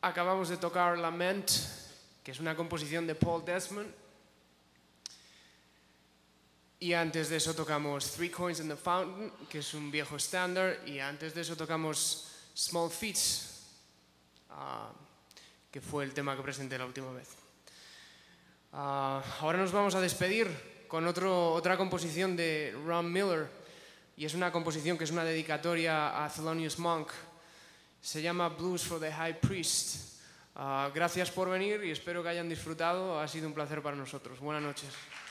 Acabamos de tocar Lament, que es una composición de Paul Desmond. Y antes de eso tocamos Three Coins in the Fountain, que es un viejo estándar. Y antes de eso tocamos Small Feats, que fue el tema que presenté la última vez. Ahora nos vamos a despedir con otra composición de Ron Miller. Y es una composición que es una dedicatoria a Thelonious Monk. Se llama Blues for the High Priest. Gracias por venir y espero que hayan disfrutado. Ha sido un placer para nosotros. Buenas noches.